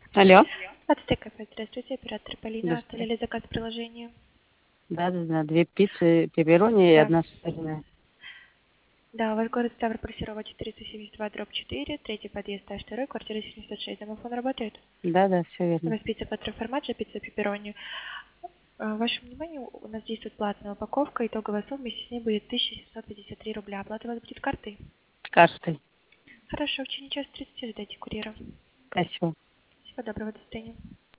Алло. Ацтека, опять здравствуйте, оператор Полина. Здравствуйте. Оставили заказ в приложении. Да. Две пиццы, пепперони и Да. одна сырная. Да, ваш город Ставрополь, Серова, 472/4, третий подъезд, этаж 2, квартира 76. Домофон работает? Да, все У верно. нас пицца патроформаджа, пицца пепперони. Вашему вниманию, у нас действует платная упаковка, итоговая сумма вместе с ней будет 1753 рубля. Оплата у вас будет картой? Картой. Хорошо, в течение часа 30 ждайте курьера. Спасибо. Всего доброго, до свидания.